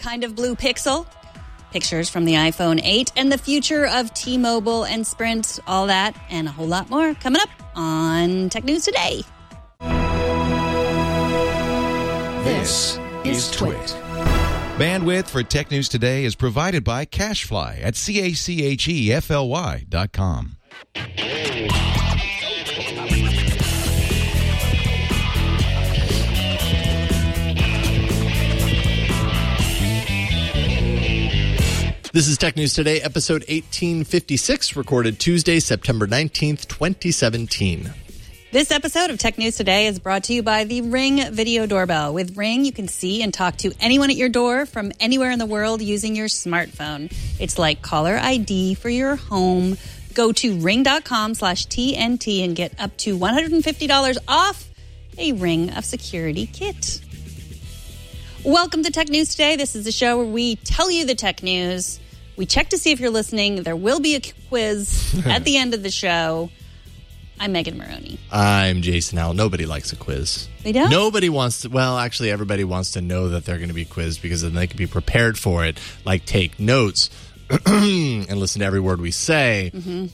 kind of blue Pixel, pictures from the iPhone 8, and the future of T-Mobile and Sprint, all that and a whole lot more coming up on Tech News Today. This is Twit. Bandwidth for Tech News Today is provided by CashFly at CACHEFLY.com. This is Tech News Today, episode 1856, recorded Tuesday, September 19th, 2017. This episode of Tech News Today is brought to you by the Ring Video Doorbell. With Ring, you can see and talk to anyone at your door from anywhere in the world using your smartphone. It's like caller ID for your home. Go to ring.com/TNT and get up to $150 off a Ring of Security kit. Welcome to Tech News Today. This is the show where we tell you the tech news. We check to see if you're listening. There will be a quiz at the end of the show. I'm Megan Maroney. I'm Jason Howell. Nobody likes a quiz. They don't? Nobody wants to. Well, actually, everybody wants to know that they're going to be quizzed because then they can be prepared for it, like take notes and listen to every word we say,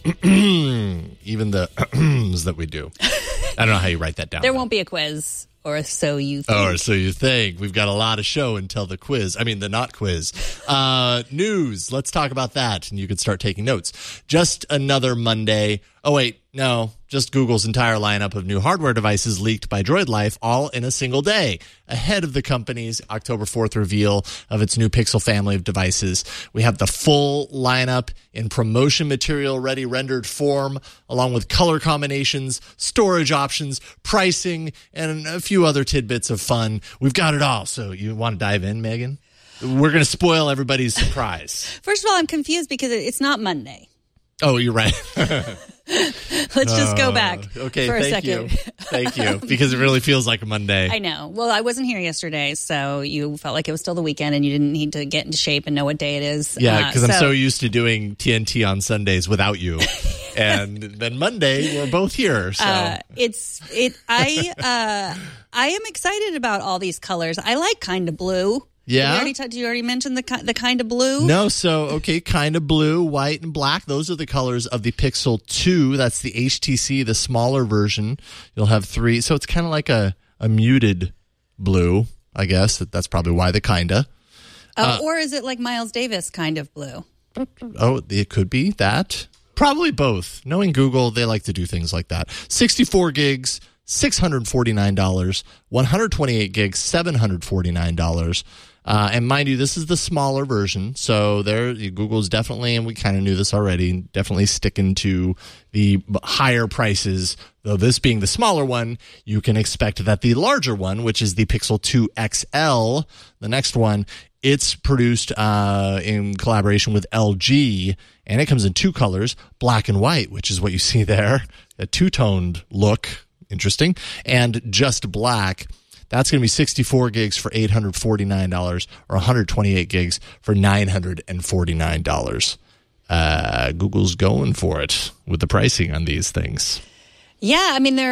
even the that we do. I don't know how you write that down. There won't be a quiz. Or so you think. Or so you think. We've got a lot of show until the quiz. I mean, the not quiz. News. Let's talk about that. And you can start taking notes. Just another Monday. Oh, wait. No. Just Google's entire lineup of new hardware devices leaked by Droid Life all in a single day. Ahead of the company's October 4th reveal of its new Pixel family of devices. We have the full lineup in promotion material ready rendered form, along with color combinations, storage options, pricing, and a few other tidbits of fun. We've got it all. So you want to dive in, Megan? We're going to spoil everybody's surprise. First of all, I'm confused because it's not Monday. Oh, you're right. Let's just go back for a second. Thank you. Because it really feels like a Monday. I know. Well, I wasn't here yesterday, so you felt like it was still the weekend and you didn't need to get into shape and know what day it is. Yeah, because I'm so used to doing TNT on Sundays without you. And then Monday, we're both here. So I am excited about all these colors. I like kind of blue. Yeah. Did you already mention the kind of blue? No. So, okay, kind of blue, white, and black. Those are the colors of the Pixel 2. That's the HTC, the smaller version. You'll have 3. So it's kind of like a muted blue, I guess. That's probably why the kinda. Or is it like Miles Davis kind of blue? Oh, it could be that. Probably both. Knowing Google, they like to do things like that. 64 gigs, $649. 128 gigs, $749. And mind you, this is the smaller version. So Google's definitely, and we kind of knew this already, definitely sticking to the higher prices. Though this being the smaller one, you can expect that the larger one, which is the Pixel 2 XL, the next one, it's produced in collaboration with LG, and it comes in 2 colors, black and white, which is what you see there, a two-toned look, interesting, and just black. That's going to be 64 gigs for $849 or 128 gigs for $949. Google's going for it with the pricing on these things. Yeah, I mean,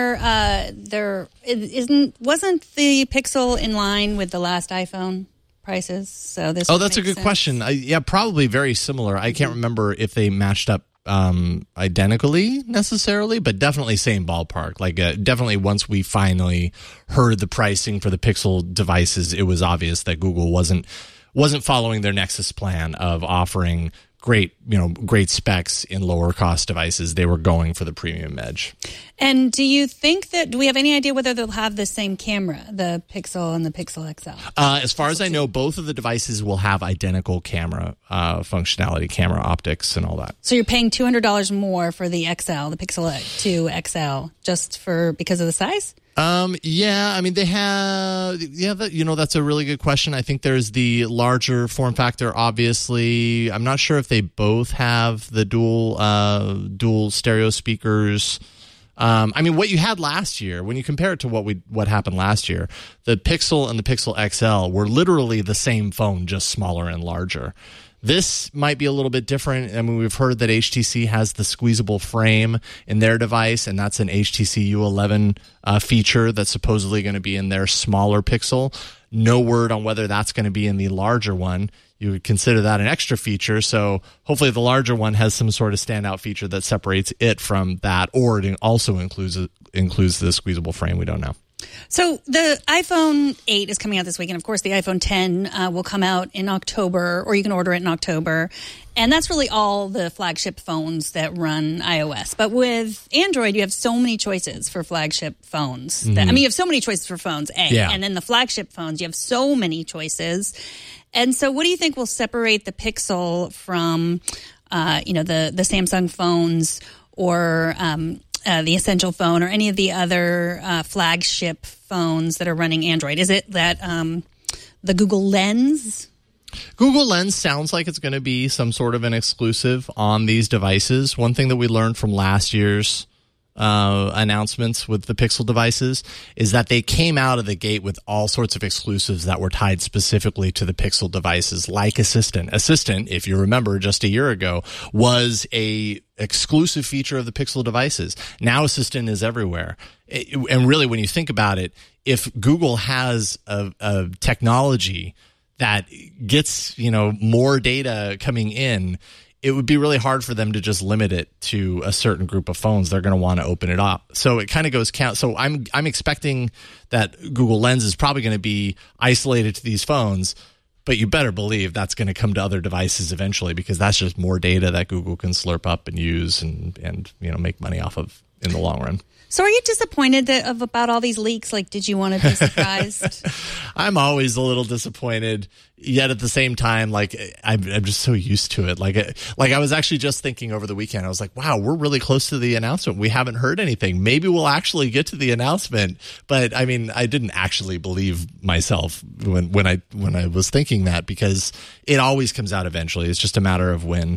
wasn't the Pixel in line with the last iPhone prices? So this. Oh, that's a good question. Yeah, probably very similar. I can't remember if they matched up identically necessarily, but definitely same ballpark. Like definitely once we finally heard the pricing for the Pixel devices, it was obvious that Google wasn't following their Nexus plan of offering great specs in lower cost devices. They were going for the premium edge. And do we have any idea whether they'll have the same camera, the Pixel and the Pixel XL? As far as I know, both of the devices will have identical camera functionality, camera optics and all that. So you're paying $200 more for the XL, the Pixel 2 XL, just because of the size? Yeah, I mean, they have, that's a really good question. I think there's the larger form factor, obviously. I'm not sure if they both have the dual stereo speakers. I mean, what you had last year, when you compare it to what happened last year, the Pixel and the Pixel XL were literally the same phone, just smaller and larger. This might be a little bit different. I mean, we've heard that HTC has the squeezable frame in their device, and that's an HTC U11 feature that's supposedly going to be in their smaller Pixel. No word on whether that's going to be in the larger one. You would consider that an extra feature, so hopefully the larger one has some sort of standout feature that separates it from that, or it also includes the squeezable frame. We don't know. So the iPhone 8 is coming out this week, and of course the iPhone 10 will come out in October, or you can order it in October. And that's really all the flagship phones that run iOS. But with Android, you have so many choices for flagship phones. You have so many choices for phones, and then the flagship phones, you have so many choices. And so what do you think will separate the Pixel from, the Samsung phones or the Essential phone or any of the other flagship phones that are running Android? Is it that the Google Lens? Google Lens sounds like it's going to be some sort of an exclusive on these devices. One thing that we learned from last year's announcements with the Pixel devices is that they came out of the gate with all sorts of exclusives that were tied specifically to the Pixel devices, like Assistant. Assistant, if you remember just a year ago, was a exclusive feature of the Pixel devices. Now Assistant is everywhere. And really, when you think about it, if Google has a technology that gets, more data coming in, it would be really hard for them to just limit it to a certain group of phones. They're going to want to open it up. So it kind of goes count. So I'm expecting that Google Lens is probably going to be isolated to these phones, but you better believe that's going to come to other devices eventually, because that's just more data that Google can slurp up and use and make money off of in the long run. So are you disappointed about all these leaks? Like, did you want to be surprised? I'm always a little disappointed, yet at the same time, like, I'm just so used to it. Like I was actually just thinking over the weekend, I was like, wow, we're really close to the announcement. We haven't heard anything. Maybe we'll actually get to the announcement. But I mean, I didn't actually believe myself when I was thinking that, because it always comes out eventually. It's just a matter of when.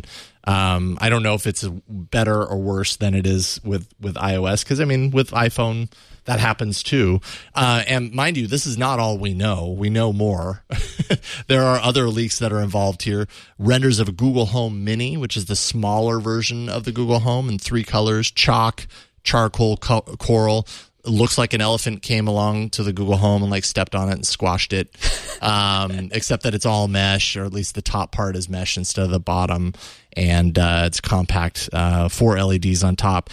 I don't know if it's better or worse than it is with iOS, because, I mean, with iPhone, that happens too. And mind you, this is not all we know. We know more. There are other leaks that are involved here. Renders of a Google Home Mini, which is the smaller version of the Google Home, in 3 colors: chalk, charcoal, coral. It looks like an elephant came along to the Google Home and stepped on it and squashed it. Except that it's all mesh, or at least the top part is mesh instead of the bottom. And it's compact, 4 LEDs on top,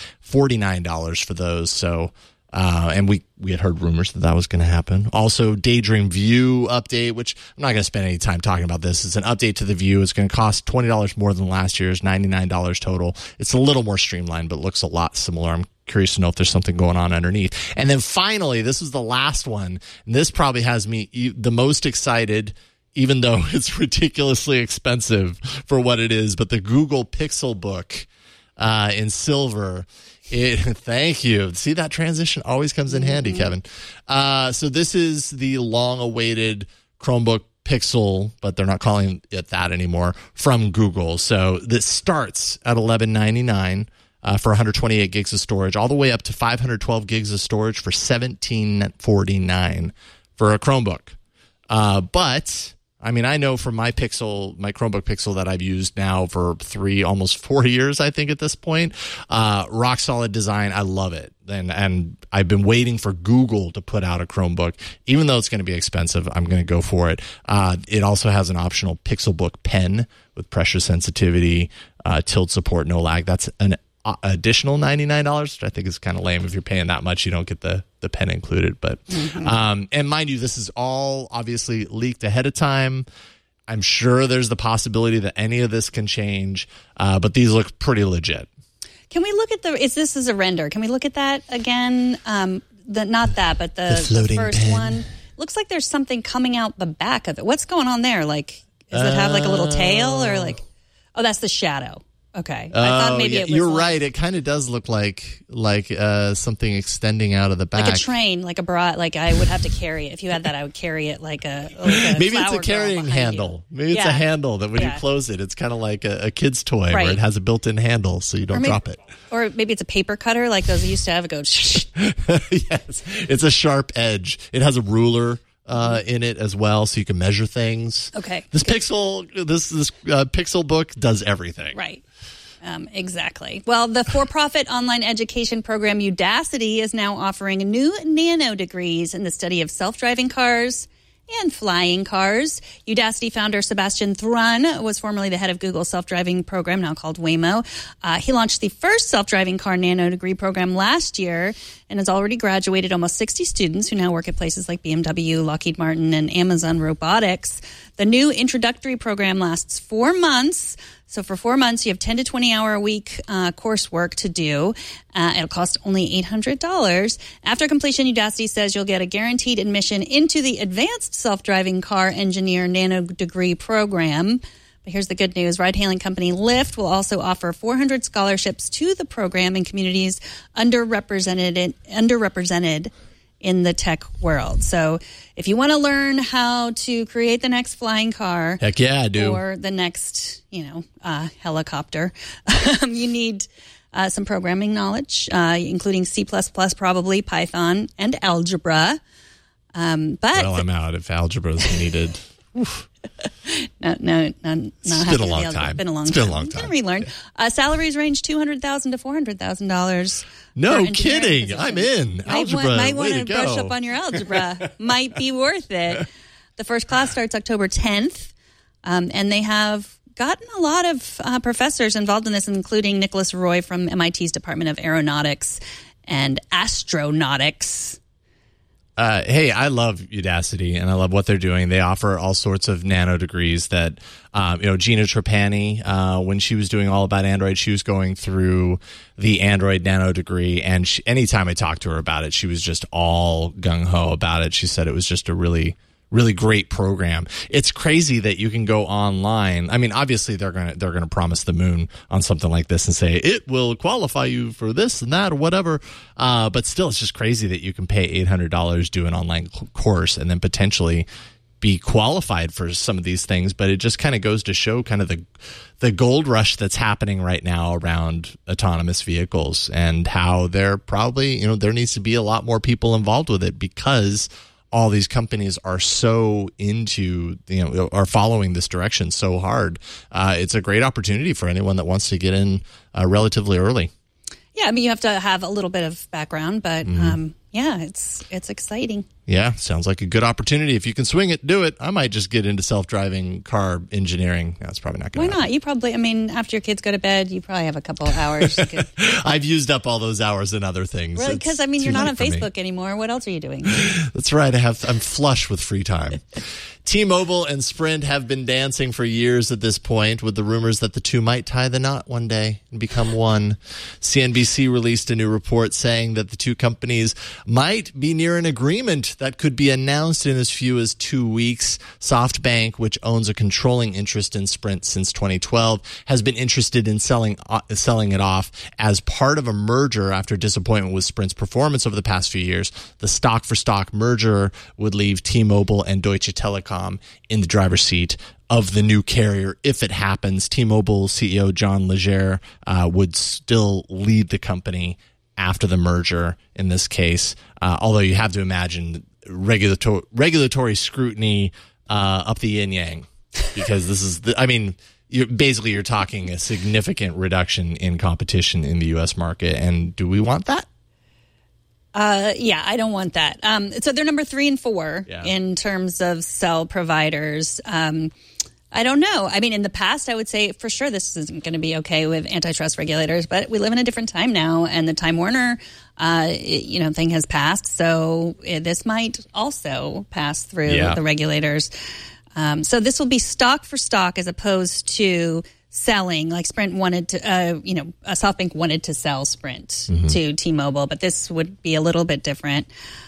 $49 for those. So, and we had heard rumors that was going to happen. Also, Daydream View update, which I'm not going to spend any time talking about this. It's an update to the View. It's going to cost $20 more than last year's, $99 total. It's a little more streamlined, but looks a lot similar. I'm curious to know if there's something going on underneath. And then finally, this is the last one. And this probably has me the most excited, even though it's ridiculously expensive for what it is. But the Google Pixel Book in silver. Thank you. See, that transition always comes in handy, Kevin. So this is the long-awaited Chromebook Pixel, but they're not calling it that anymore, from Google. So this starts at $11.99 for 128 gigs of storage, all the way up to 512 gigs of storage for $17.49 for a Chromebook. But I mean, I know from my Chromebook Pixel that I've used now for almost 4 years, I think at this point, rock solid design. I love it. And I've been waiting for Google to put out a Chromebook. Even though it's going to be expensive, I'm going to go for it. It also has an optional Pixelbook pen with pressure sensitivity, tilt support, no lag. That's an additional $99, which I think is kind of lame. If you're paying that much, you don't get the pen included. But and mind you, this is all obviously leaked ahead of time. I'm sure there's the possibility that any of this can change, but these look pretty legit. Can we look at this is a render? Can we look at that again? Not that, but the first pen. one. Looks like there's something coming out the back of it. What's going on there? Like, does it have like a little tail, or like? Oh, that's the shadow. Okay. I thought maybe it was. You're right. It kind of does look like something extending out of the back. Like a train, like a bra. Like I would have to carry it. If you had that, I would carry it like a maybe it's a carrying handle. You. Maybe it's a handle that when you close it, it's kind of like a kid's toy where it has a built-in handle so you don't drop it. Or maybe it's a paper cutter like those I used to have. It goes. Yes. It's a sharp edge. It has a ruler in it as well, so you can measure things. Okay. This Pixel book does everything. Right. Exactly. Well, the for-profit online education program Udacity is now offering new nano degrees in the study of self-driving cars and flying cars. Udacity founder Sebastian Thrun was formerly the head of Google's self-driving program, now called Waymo. He launched the first self-driving car nano degree program last year and has already graduated almost 60 students who now work at places like BMW, Lockheed Martin, and Amazon Robotics. The new introductory program lasts 4 months. So for 4 months, you have 10 to 20-hour-a-week coursework to do. It'll cost only $800. After completion, Udacity says you'll get a guaranteed admission into the Advanced Self-Driving Car Engineer Nano Degree program. But here's the good news. Ride-hailing company Lyft will also offer 400 scholarships to the program in communities underrepresented in the tech world. So if you want to learn how to create the next flying car, heck yeah, I do. Or the next, helicopter, you need some programming knowledge, including C++, probably Python and algebra. Well, I'm out if algebra is needed. No, it's been a long time. It's been a long time. You can relearn. Salaries range $200,000 to $400,000. No kidding. Positions. I'm in. Algebra. Might want to brush up on your algebra. Might be worth it. The first class starts October 10th, and they have gotten a lot of professors involved in this, including Nicholas Roy from MIT's Department of Aeronautics and Astronautics. Hey, I love Udacity, and I love what they're doing. They offer all sorts of nano degrees that, Gina Trapani, when she was doing All About Android, she was going through the Android nano degree, and anytime I talked to her about it, she was just all gung-ho about it. She said it was just a really great program. It's crazy that you can go online. I mean, obviously they're gonna promise the moon on something like this and say it will qualify you for this and that or whatever. But still, it's just crazy that you can pay $800, do an online course, and then potentially be qualified for some of these things. But it just kind of goes to show kind of the gold rush that's happening right now around autonomous vehicles and how there probably, there needs to be a lot more people involved with it because all these companies are so into, are following this direction so hard. It's a great opportunity for anyone that wants to get in relatively early. Yeah, I mean, you have to have a little bit of background, but it's exciting. Yeah, sounds like a good opportunity. If you can swing it, do it. I might just get into self-driving car engineering. That's probably not going to happen. Why not? You probably, after your kids go to bed, you probably have a couple of hours. I've used up all those hours in other things. Really? Because, you're not on Facebook anymore. What else are you doing? That's right. I'm flush with free time. T-Mobile and Sprint have been dancing for years at this point with the rumors that the two might tie the knot one day and become one. CNBC released a new report saying that the two companies might be near an agreement that could be announced in as few as 2 weeks. SoftBank, which owns a controlling interest in Sprint since 2012, has been interested in selling it off as part of a merger after disappointment with Sprint's performance over the past few years. The stock-for-stock merger would leave T-Mobile and Deutsche Telekom in the driver's seat of the new carrier if it happens. T-Mobile CEO John Legere would still lead the company after the merger in this case, although you have to imagine regulatory scrutiny up the yin-yang, because this is you're talking a significant reduction in competition in the U.S. market, and do we want that? I don't want that. So they're number 3 and 4 in terms of cell providers. I don't know. In the past, I would say for sure this isn't going to be okay with antitrust regulators, but we live in a different time now, and the Time Warner, thing has passed. So this might also pass through the regulators. So this will be stock for stock as opposed to selling, like Sprint wanted to, SoftBank wanted to sell Sprint to T-Mobile, but this would be a little bit different.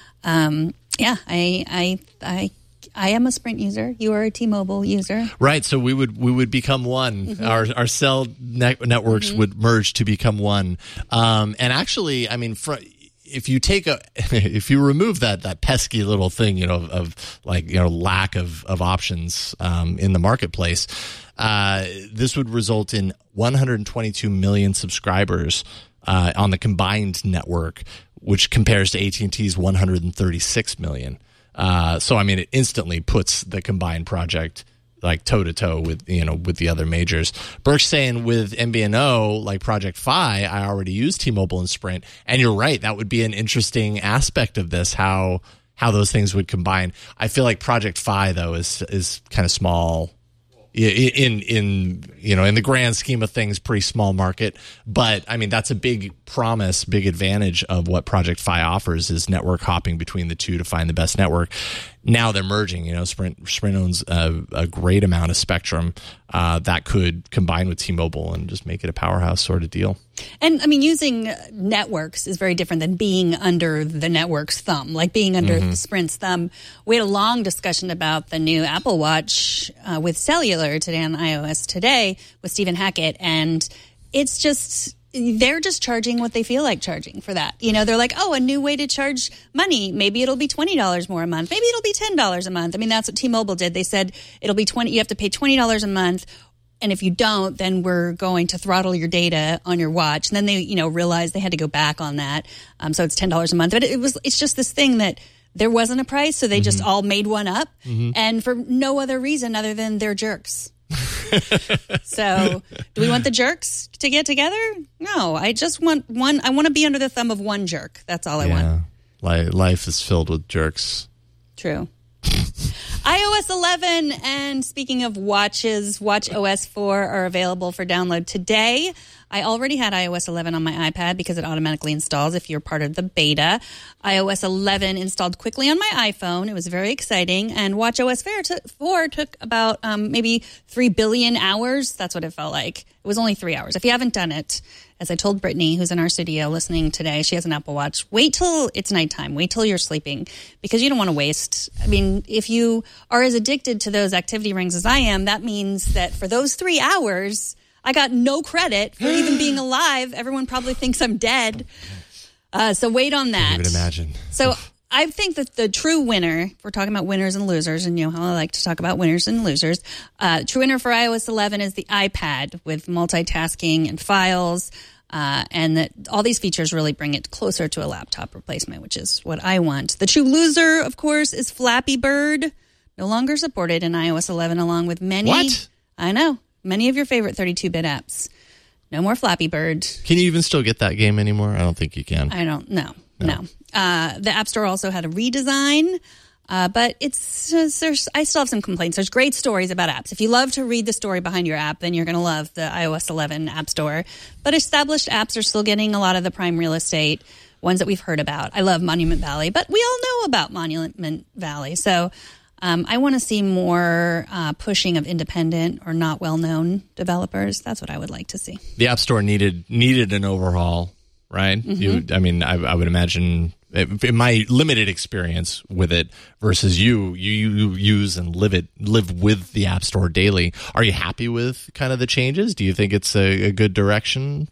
I am a Sprint user. You are a T-Mobile user, right? So we would become one. Mm-hmm. Our cell networks would merge to become one. And actually, if you remove that pesky little thing, of lack of options in the marketplace, this would result in 122 million subscribers on the combined network, which compares to AT&T's 136 million. So I mean, it instantly puts the combined project like toe to toe with the other majors. Burke's saying with MVNO, like Project Fi, I already use T-Mobile and Sprint, and you're right, that would be an interesting aspect of this, how those things would combine. I feel like Project Fi though is kind of small in the grand scheme of things, pretty small market. But I mean, that's a big promise, big advantage of what Project Fi offers is network hopping between the two to find the best network. Now they're merging. Sprint owns a great amount of spectrum that could combine with T-Mobile and just make it a powerhouse sort of deal. And I mean, using networks is very different than being under the network's thumb, like being under Sprint's thumb. We had a long discussion about the new Apple Watch with cellular today on iOS Today with Stephen Hackett, and it's just they're just charging what they feel like charging for that. They're like, oh, a new way to charge money. Maybe it'll be $20 more a month. Maybe it'll be $10 a month. I mean, that's what T-Mobile did. They said it'll be $20. You have to pay $20 a month. And if you don't, then we're going to throttle your data on your watch. And then they, realized they had to go back on that. So it's $10 a month. But it's just this thing that there wasn't a price. So they just all made one up and for no other reason other than they're jerks. So do we want the jerks to get together? No, I just want one. I want to be under the thumb of one jerk. That's all I want. Life is filled with jerks. True. iOS 11, and speaking of watches, watchOS 4 are available for download today. I already had iOS 11 on my iPad because it automatically installs if you're part of the beta. iOS 11 installed quickly on my iPhone. It was very exciting. And watchOS 4 took about maybe 3 billion hours. That's what it felt like. It was only 3 hours. If you haven't done it, as I told Brittany, who's in our studio listening today, she has an Apple Watch. Wait till it's nighttime. Wait till you're sleeping because you don't want to waste. I mean, if you are as addicted to those activity rings as I am, that means that for those 3 hours, I got no credit for even being alive. Everyone probably thinks I'm dead. So wait on that. Can't even imagine. So I think that the true winner, if we're talking about winners and losers, and you know how I like to talk about winners and losers, true winner for iOS 11 is the iPad with multitasking and files. And that all these features really bring it closer to a laptop replacement, which is what I want. The true loser, of course, is Flappy Bird. No longer supported in iOS 11, along with many. What? I know. Many of your favorite 32-bit apps. No more Flappy Bird. Can you even still get that game anymore? I don't think you can. I don't know. No. The App Store also had a redesign, but I still have some complaints. There's great stories about apps. If you love to read the story behind your app, then you're going to love the iOS 11 App Store. But established apps are still getting a lot of the prime real estate, ones that we've heard about. I love Monument Valley, but we all know about Monument Valley. So I want to see more pushing of independent or not well-known developers. That's what I would like to see. The App Store needed an overhaul, right? I would imagine, in my limited experience with it versus you use and live with the App Store daily. Are you happy with kind of the changes? Do you think it's a good direction?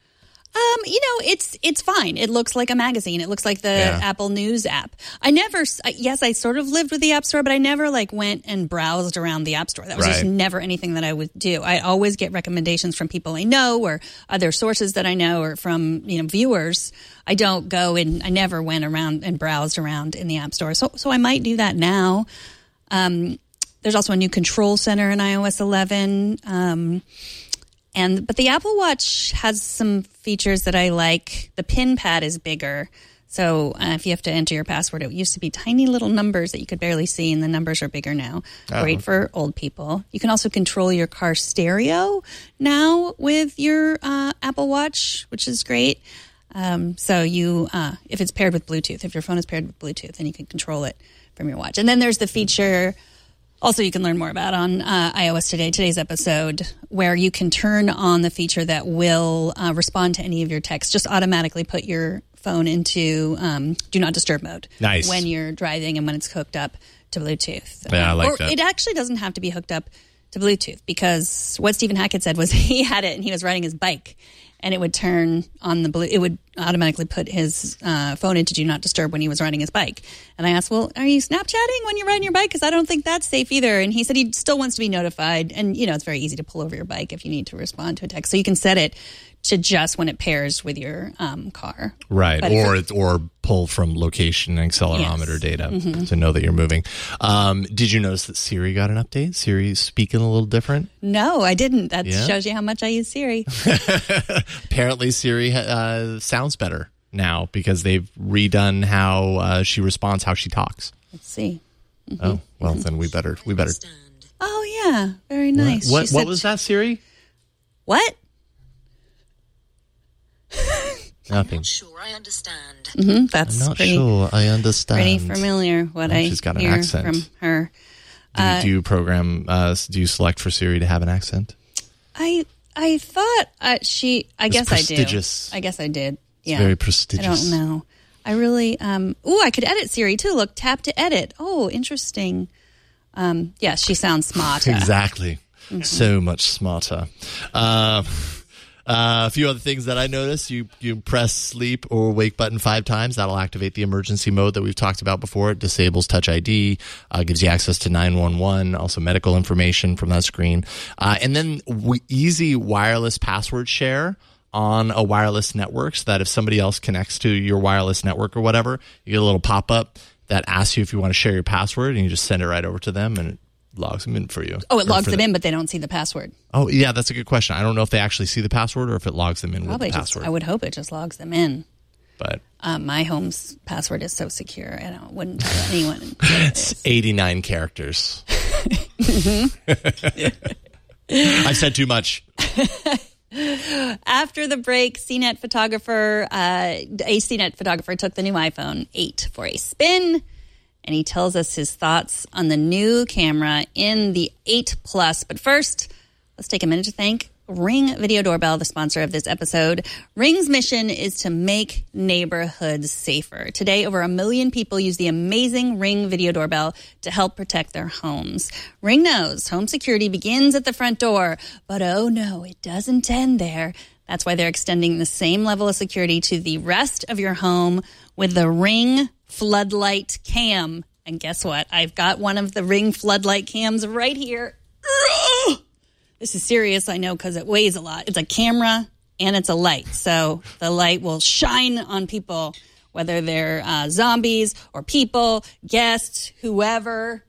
It's fine. It looks like a magazine. It looks like the Apple News app. I sort of lived with the App Store, but I never went and browsed around the App Store. That was just never anything that I would do. I always get recommendations from people I know or other sources that I know or from, viewers. I don't go and I never went around and browsed around in the App Store. So I might do that now. There's also a new control center in iOS 11. But the Apple Watch has some features that I like. The pin pad is bigger. So if you have to enter your password, it used to be tiny little numbers that you could barely see, and the numbers are bigger now. Great for old people. You can also control your car stereo now with your Apple Watch, which is great. So if it's paired with Bluetooth, if your phone is paired with Bluetooth, then you can control it from your watch. And then there's the feature also you can learn more about on iOS today's episode, where you can turn on the feature that will respond to any of your texts. Just automatically put your phone into do not disturb mode. Nice. When you're driving and when it's hooked up to Bluetooth. Yeah, I like that. It actually doesn't have to be hooked up to Bluetooth, because what Stephen Hackett said was he had it and he was riding his bike. and it would turn on the blue. It would automatically put his phone into Do Not Disturb when he was riding his bike. And I asked, well, are you Snapchatting when you're riding your bike? Because I don't think that's safe either. And he said he still wants to be notified. And, it's very easy to pull over your bike if you need to respond to a text. So you can set it to just when it pairs with your car. Right. Or pull from location and accelerometer data to know that you're moving. Did you notice that Siri got an update? Siri's speaking a little different? No, I didn't. That shows you how much I use Siri. Apparently Siri sounds better now because they've redone how she responds, how she talks. Let's see. Oh, well, then we better. Oh, yeah. Very nice. What was that, Siri? What? Nothing. I'm not sure I understand. That's I'm not sure I understand. Pretty familiar she's got an hear accent from her. Do you program? Do you select for Siri to have an accent? I thought I guess prestigious. I do. I guess I did. Yeah. It's very prestigious. I don't know. I really. I could edit Siri too. Look, tap to edit. Oh, interesting. Yes, she sounds smarter. Exactly. So much smarter. A few other things that I noticed. You press sleep or wake button 5 times. That'll activate the emergency mode that we've talked about before. It disables Touch ID, gives you access to 911, also medical information from that screen. And then easy wireless password share on a wireless network so that if somebody else connects to your wireless network or whatever, you get a little pop-up that asks you if you want to share your password, and you just send it right over to them, and it logs them in for you. Oh, it logs them in, but they don't see the password. Oh, yeah, that's a good question. I don't know if they actually see the password or if it logs them in with the password. I would hope it just logs them in. But my home's password is so secure, and I wouldn't tell anyone. It's 89 characters. I've said too much. After the break, a CNET photographer took the new iPhone 8 for a spin, and he tells us his thoughts on the new camera in the 8 Plus. But first, let's take a minute to thank Ring Video Doorbell, the sponsor of this episode. Ring's mission is to make neighborhoods safer. Today, over 1 million people use the amazing Ring Video Doorbell to help protect their homes. Ring knows home security begins at the front door, but oh no, it doesn't end there. That's why they're extending the same level of security to the rest of your home with the Ring Floodlight Cam. And guess what? I've got one of the Ring Floodlight Cams right here. This is serious, I know, because it weighs a lot. It's a camera and it's a light. So the light will shine on people, whether they're zombies or people, guests, whoever.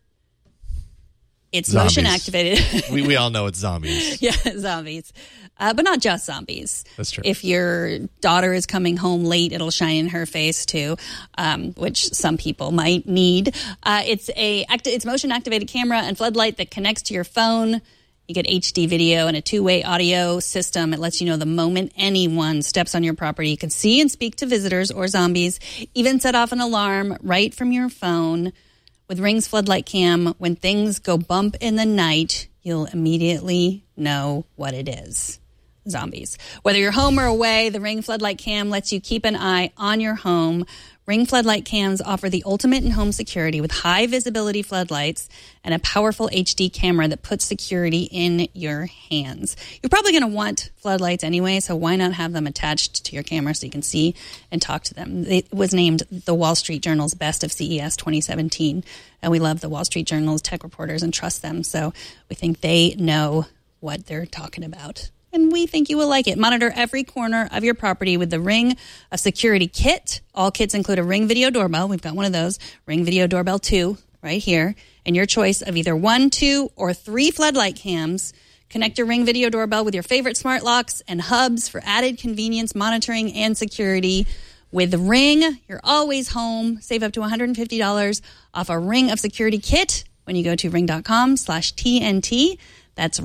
It's zombies. Motion activated. we all know it's zombies. Yeah, zombies. But not just zombies. That's true. If your daughter is coming home late, it'll shine in her face too, which some people might need. It's motion activated camera and floodlight that connects to your phone. You get HD video and a 2-way audio system. It lets you know the moment anyone steps on your property. You can see and speak to visitors or zombies, even set off an alarm right from your phone. With Ring's Floodlight Cam, when things go bump in the night, you'll immediately know what it is. Zombies. Whether you're home or away, the Ring Floodlight Cam lets you keep an eye on your home. Ring Floodlight Cams offer the ultimate in home security with high visibility floodlights and a powerful HD camera that puts security in your hands. You're probably going to want floodlights anyway, so why not have them attached to your camera so you can see and talk to them? It was named the Wall Street Journal's Best of CES 2017, and we love the Wall Street Journal's tech reporters and trust them, so we think they know what they're talking about. And we think you will like it. Monitor every corner of your property with the Ring Security Kit. All kits include a Ring Video Doorbell. We've got one of those. Ring Video Doorbell 2 right here. And your choice of either 1, 2, or 3 floodlight cams. Connect your Ring Video Doorbell with your favorite smart locks and hubs for added convenience, monitoring, and security. With Ring, you're always home. Save up to $150 off a Ring of Security Kit when you go to ring.com/TNT. That's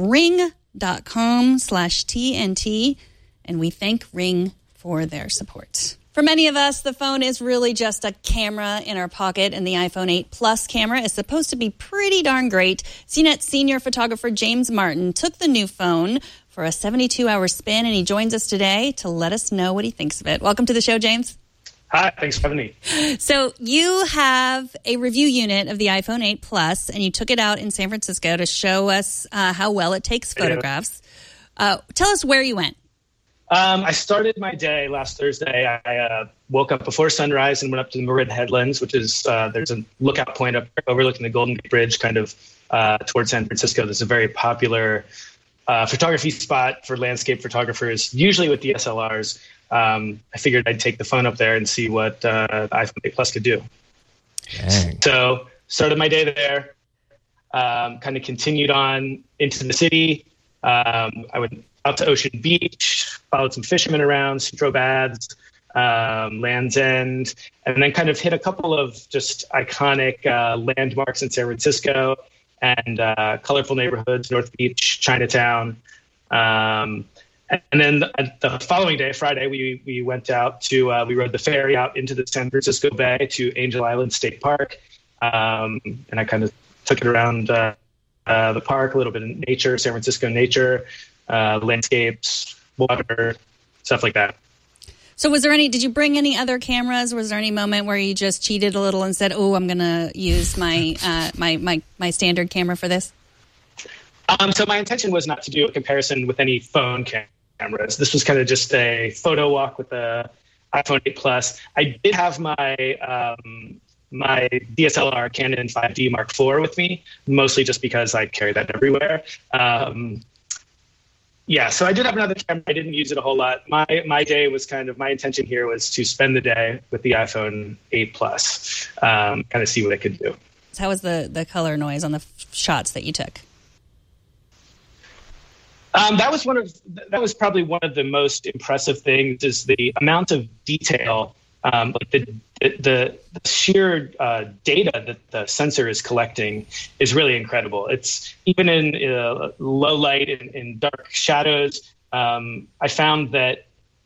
ring.com/TNT, and we thank Ring for their support. For many of us, the phone is really just a camera in our pocket, and the iPhone 8 Plus camera is supposed to be pretty darn great. CNET senior photographer James Martin took the new phone for a 72-hour spin, and he joins us today to let us know what he thinks of it. Welcome to the show, James. Hi, thanks for having me. So you have a review unit of the iPhone 8 Plus, and you took it out in San Francisco to show us how well it takes photographs. Tell us where you went. I started my day last Thursday. I woke up before sunrise and went up to the Marin Headlands, which is there's a lookout point up overlooking the Golden Gate Bridge, kind of towards San Francisco. There's a very popular photography spot for landscape photographers, usually with DSLRs. I figured I'd take the phone up there and see what iPhone 8 Plus could do. Dang. So started my day there, kind of continued on into the city. I went out to Ocean Beach, followed some fishermen around, Sutro Baths, Land's End, and then kind of hit a couple of just iconic landmarks in San Francisco and colorful neighborhoods, North Beach, Chinatown. And then the following day, Friday, we went out to, we rode the ferry out into the San Francisco Bay to Angel Island State Park. And I kind of took it around the park, a little bit of nature, San Francisco nature, landscapes, water, stuff like that. So did you bring any other cameras? Was there any moment where you just cheated a little and said, oh, I'm going to use my my standard camera for this? So my intention was not to do a comparison with any phone cameras. This was kind of just a photo walk with the iPhone 8 Plus. I did have my my DSLR Canon 5D Mark IV with me, mostly just because I carry that everywhere. So I did have another camera. I didn't use it a whole lot. My day was my intention here was to spend the day with the iPhone 8 Plus, kind of see what it could do. How was the color noise on the shots that you took? That was probably one of the most impressive things is the amount of detail, like the sheer data that the sensor is collecting is really incredible. It's even in low light and in dark shadows. I found that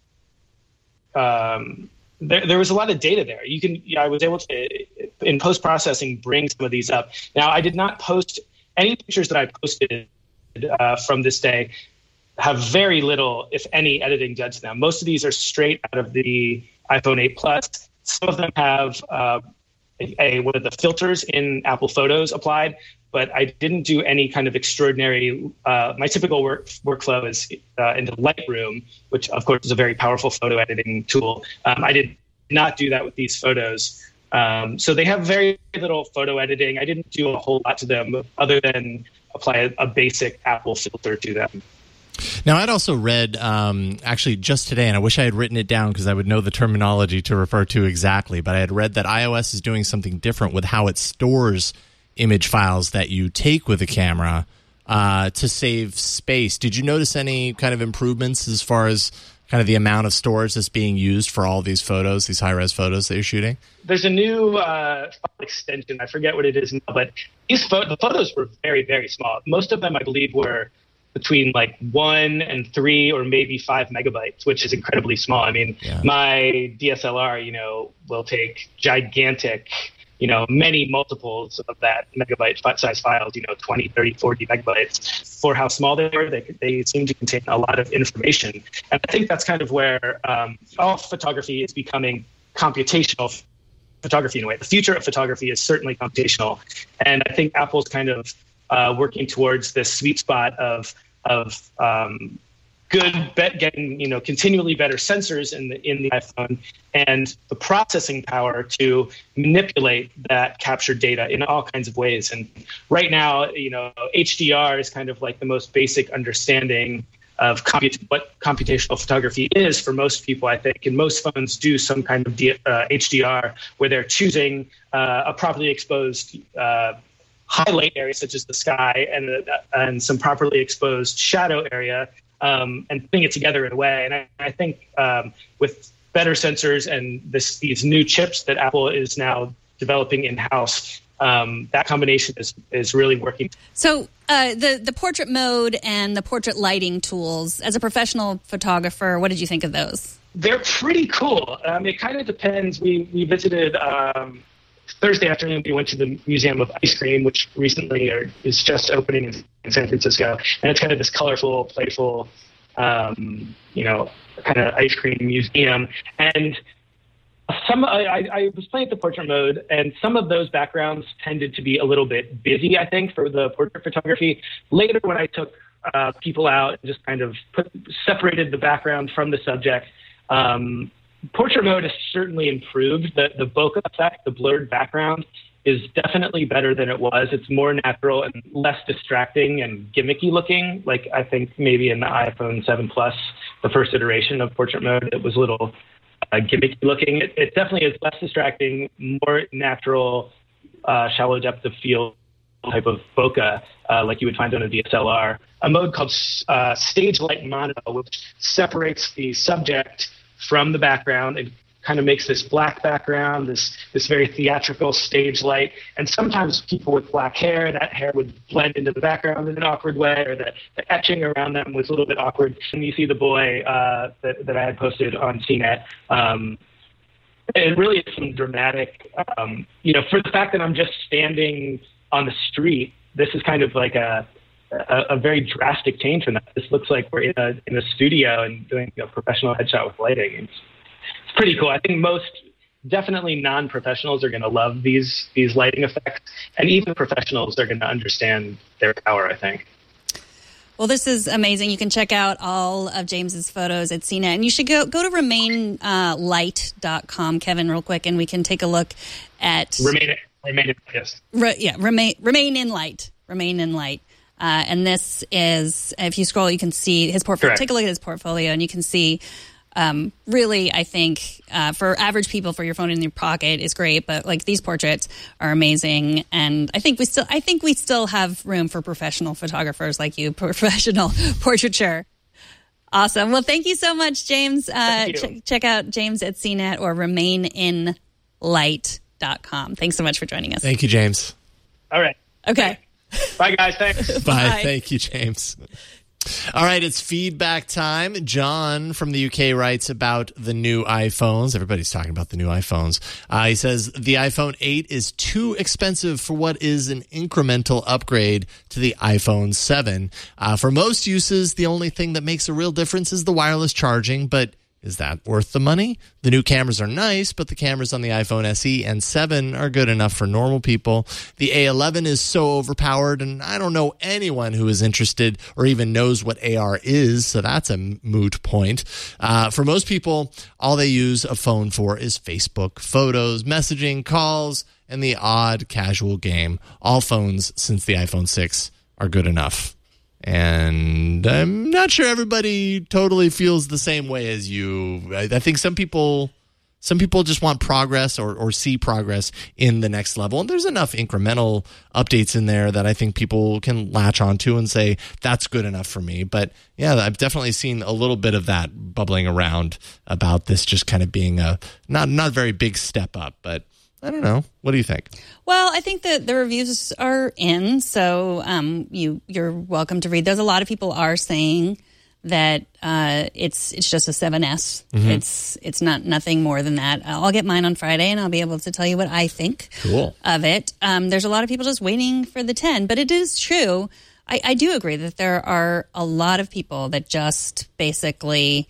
there was a lot of data there. I was able to, in post-processing, bring some of these up. Now, I did not post any pictures that I posted from this day have very little, if any, editing done to them. Most of these are straight out of the iPhone 8 Plus. Some of them have one of the filters in Apple Photos applied, but I didn't do any kind of extraordinary. My typical workflow is into Lightroom, which of course is a very powerful photo editing tool. I did not do that with these photos. So they have very little photo editing. I didn't do a whole lot to them other than apply a basic Apple filter to them. Now, I'd also read, actually just today, and I wish I had written it down because I would know the terminology to refer to exactly, but I had read that iOS is doing something different with how it stores image files that you take with a camera to save space. Did you notice any kind of improvements as far as kind of the amount of storage that's being used for all these photos, these high-res photos that you're shooting? There's a new file extension. I forget what it is now, but the photos were very, very small. Most of them, I believe, were between like 1 and 3 or maybe 5 megabytes, which is incredibly small. I mean, my DSLR, will take gigantic, many multiples of that megabyte size files, 20, 30, 40 megabytes. For how small they are, they seem to contain a lot of information. And I think that's kind of where all photography is becoming computational photography in a way. The future of photography is certainly computational. And I think Apple's kind of working towards this sweet spot of getting continually better sensors in the iPhone and the processing power to manipulate that captured data in all kinds of ways. And right now, HDR is kind of like the most basic understanding of what computational photography is for most people, I think. And most phones do some kind of HDR where they're choosing a properly exposed highlight area such as the sky and some properly exposed shadow area and putting it together in a way. And I think with better sensors and these new chips that Apple is now developing in-house, that combination is really working. So the portrait mode and the portrait lighting tools, as a professional photographer, what did you think of those? They're pretty cool. It kind of depends. We visited Thursday afternoon, we went to the Museum of Ice Cream, which recently is just opening in San Francisco. And it's kind of this colorful, playful, kind of ice cream museum. And I was playing the portrait mode, and some of those backgrounds tended to be a little bit busy, I think, for the portrait photography. Later, when I took people out and just kind of separated the background from the subject. Portrait mode has certainly improved. The bokeh effect, the blurred background, is definitely better than it was. It's more natural and less distracting and gimmicky looking. Like I think maybe in the iPhone 7 Plus, the first iteration of portrait mode, it was a little gimmicky looking. It definitely is less distracting, more natural, shallow depth of field type of bokeh, like you would find on a DSLR. A mode called Stage Light Mono, which separates the subject from the background and kind of makes this black background, this very theatrical stage light. And sometimes people with black hair, that hair would blend into the background in an awkward way, or the etching around them was a little bit awkward. And you see the boy that I had posted on CNET. It really is some dramatic, for the fact that I'm just standing on the street, this is kind of like a very drastic change from that. This looks like we're in a studio and doing a professional headshot with lighting. It's pretty cool. I think most definitely non-professionals are going to love these lighting effects, and even professionals are going to understand their power, I think. Well, this is amazing. You can check out all of James's photos at CNET, and you should go to remainlight.com, Kevin, real quick, and we can take a look at Remain in Light. Remain in Light. And this is, if you scroll, you can see his portfolio. Correct. Take a look at his portfolio, and you can see. Really, I think for average people, for your phone in your pocket is great, but like these portraits are amazing, and I think we still have room for professional photographers like you, professional portraiture. Awesome. Well, thank you so much, James. Check out James at CNET or remaininlight.com. Thanks so much for joining us. Thank you, James. All right. Okay. Bye, guys. Thanks. Bye. Thank you, James. All right, it's feedback time. John from the UK writes about the new iPhones. Everybody's talking about the new iPhones. He says, the iPhone 8 is too expensive for what is an incremental upgrade to the iPhone 7. For most uses, the only thing that makes a real difference is the wireless charging, but is that worth the money? The new cameras are nice, but the cameras on the iPhone SE and 7 are good enough for normal people. The A11 is so overpowered, and I don't know anyone who is interested or even knows what AR is, so that's a moot point. For most people, all they use a phone for is Facebook, photos, messaging, calls, and the odd casual game. All phones since the iPhone 6 are good enough. And I'm not sure everybody totally feels the same way as you. I think some people just want progress or see progress in the next level. And there's enough incremental updates in there that I think people can latch onto and say, that's good enough for me. But yeah, I've definitely seen a little bit of that bubbling around about this just kind of being a not a very big step up, but I don't know. What do you think? Well, I think that the reviews are in, so you're welcome to read those. A lot of people are saying that it's just a 7S. Mm-hmm. It's nothing more than that. I'll get mine on Friday, and I'll be able to tell you what I think of it. There's a lot of people just waiting for the 10, but it is true. I do agree that there are a lot of people that just basically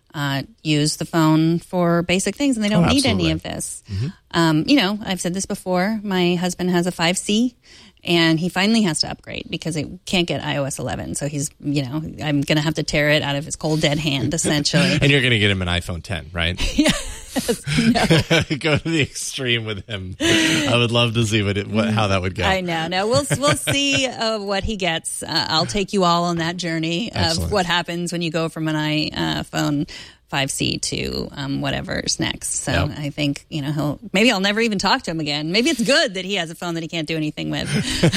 use the phone for basic things, and they don't need any of this. Mm-hmm. I've said this before. My husband has a 5C, and he finally has to upgrade because it can't get iOS 11. So he's, I'm going to have to tear it out of his cold, dead hand, essentially. And you're going to get him an iPhone 10, right? Yes. No. Go to the extreme with him. I would love to see how that would go. I know. No, we'll see what he gets. I'll take you all on that journey of what happens when you go from an iPhone 5C to whatever's next. So I think, maybe I'll never even talk to him again. Maybe it's good that he has a phone that he can't do anything with.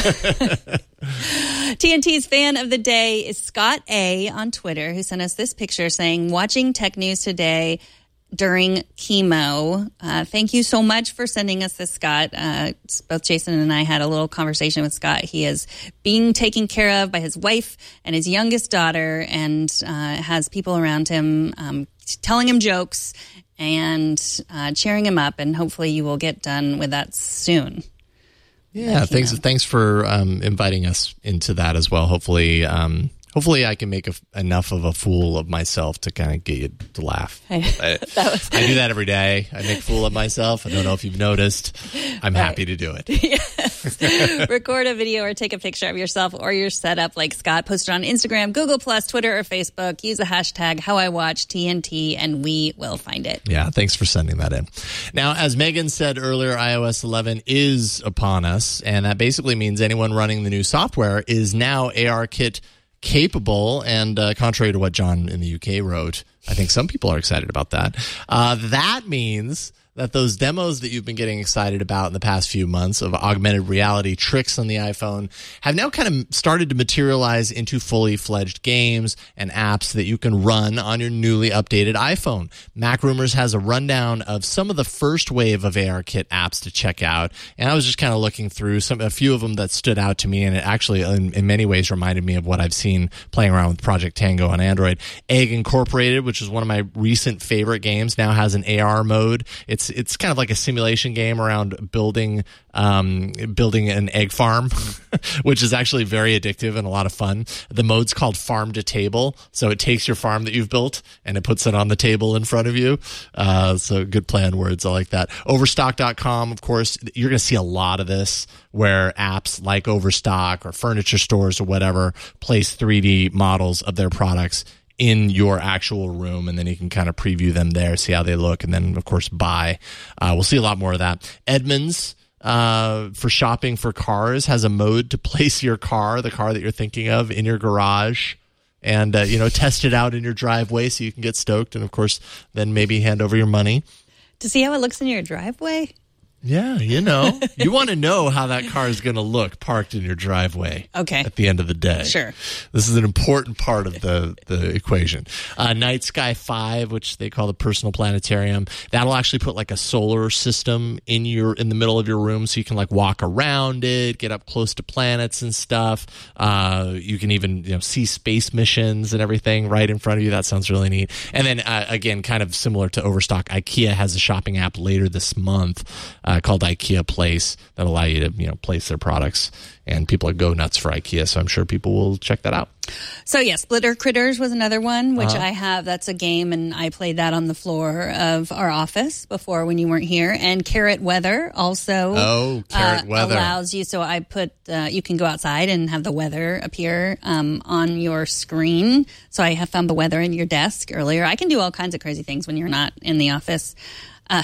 TNT's fan of the day is Scott A. on Twitter, who sent us this picture saying, watching Tech News today during chemo. Thank you so much for sending us this, Scott. Both Jason and I had a little conversation with Scott. He is being taken care of by his wife and his youngest daughter, and has people around him telling him jokes and cheering him up, and hopefully you will get done with that soon. Yeah, thanks for inviting us into that as well. Hopefully Hopefully I can make enough of a fool of myself to kind of get you to laugh. I do that every day. I make a fool of myself. I don't know if you've noticed. I'm happy to do it. Yes. Record a video or take a picture of yourself or your setup like Scott. Post it on Instagram, Google+, Twitter, or Facebook. Use the hashtag HowIWatchTNT and we will find it. Yeah, thanks for sending that in. Now, as Megan said earlier, iOS 11 is upon us, and that basically means anyone running the new software is now ARKit capable, and contrary to what John in the UK wrote, I think some people are excited about that. That means that those demos that you've been getting excited about in the past few months of augmented reality tricks on the iPhone have now kind of started to materialize into fully fledged games and apps that you can run on your newly updated iPhone. MacRumors has a rundown of some of the first wave of ARKit apps to check out, and I was just kind of looking through a few of them that stood out to me, and it actually in many ways reminded me of what I've seen playing around with Project Tango on Android. Egg Incorporated, which is one of my recent favorite games, now has an AR mode. It's kind of like a simulation game around building an egg farm, which is actually very addictive and a lot of fun. The mode's called Farm to Table, so it takes your farm that you've built and it puts it on the table in front of you. So good play on words. I like that. Overstock.com, of course, you're going to see a lot of this where apps like Overstock or furniture stores or whatever place 3D models of their products in your actual room, and then you can kind of preview them there, see how they look, and then, of course, buy. We'll see a lot more of that. Edmunds, for shopping for cars, has a mode to place your car, the car that you're thinking of, in your garage and, test it out in your driveway so you can get stoked and, of course, then maybe hand over your money. To see how it looks in your driveway? Yeah, you want to know how that car is going to look parked in your driveway. Okay. At the end of the day. Sure. This is an important part of the equation. Night Sky 5, which they call the personal planetarium, that'll actually put like a solar system in the middle of your room, so you can like walk around it, get up close to planets and stuff. You can even see space missions and everything right in front of you. That sounds really neat. And then again, kind of similar to Overstock, IKEA has a shopping app later this month called IKEA Place that allow you to place their products, and people go nuts for IKEA, so I'm sure people will check that out. So yeah, Splitter Critters was another one, which I have. That's a game, and I played that on the floor of our office before when you weren't here. And Carrot Weather also Carrot Weather allows you. So I put you can go outside and have the weather appear on your screen. So I have found the weather in your desk earlier. I can do all kinds of crazy things when you're not in the office. The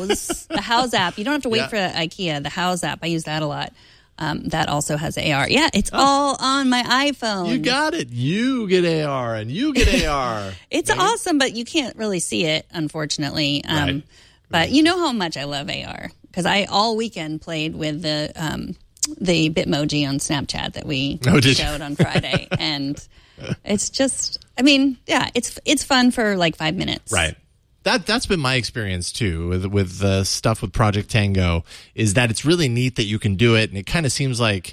House app. You don't have to wait for IKEA. The House app, I use that a lot. That also has AR. Yeah, it's all on my iPhone. You got it. You get AR and you get AR. It's awesome, but you can't really see it, unfortunately. Right. But you know how much I love AR because I all weekend played with the Bitmoji on Snapchat that we showed on Friday, and it's just, it's fun for like 5 minutes. Right. That's been my experience too with the stuff with Project Tango, is that it's really neat that you can do it, and it kind of seems like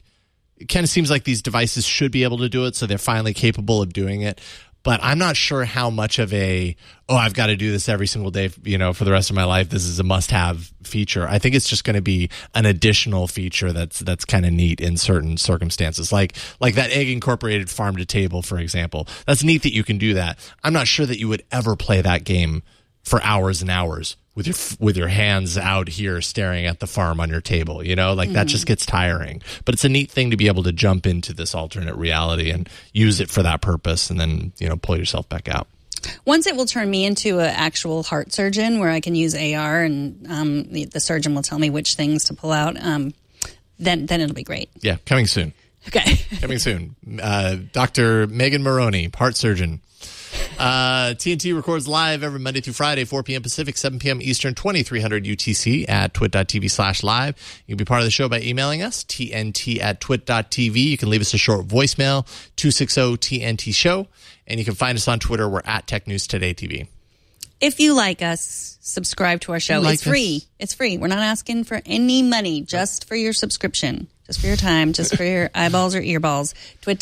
these devices should be able to do it, so they're finally capable of doing it. But I'm not sure how much of I've got to do this every single day, for the rest of my life. This is a must-have feature. I think it's just going to be an additional feature that's kind of neat in certain circumstances, like that Egg Incorporated Farm to Table, for example. That's neat that you can do that. I'm not sure that you would ever play that game for hours and hours with your hands out here staring at the farm on your table, that just gets tiring. But it's a neat thing to be able to jump into this alternate reality and use it for that purpose, and then pull yourself back out. Once it will turn me into an actual heart surgeon where I can use AR and the surgeon will tell me which things to pull out. Then it'll be great. Yeah, coming soon. Okay. Coming soon. Dr. Megan Maroney, heart surgeon. TNT records live every Monday through Friday, 4 p.m. Pacific, 7 p.m. Eastern, 2300 UTC at twit.tv/live. You can be part of the show by emailing us, tnt@twit.tv. You can leave us a short voicemail, 260-TNT-SHOW. And you can find us on Twitter. We're at Tech News Today TV. If you like us, subscribe to our show. It's free. It's free. We're not asking for any money, just for your subscription. Just for your time, just for your eyeballs or earballs.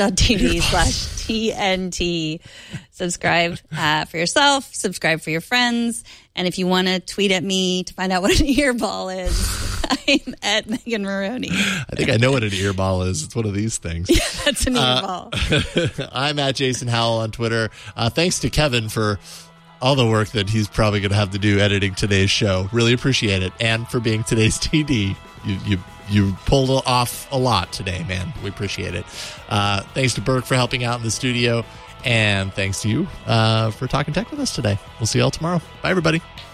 twit.tv/TNT. Subscribe for yourself. Subscribe for your friends. And if you want to tweet at me to find out what an earball is, I'm at Megan Maroney. I think I know what an earball is. It's one of these things. That's an earball. I'm at Jason Howell on Twitter. Thanks to Kevin for all the work that he's probably going to have to do editing today's show. Really appreciate it. And for being today's TD. You pulled off a lot today, man. We appreciate it. Thanks to Burke for helping out in the studio. And thanks to you for talking tech with us today. We'll see you all tomorrow. Bye, everybody.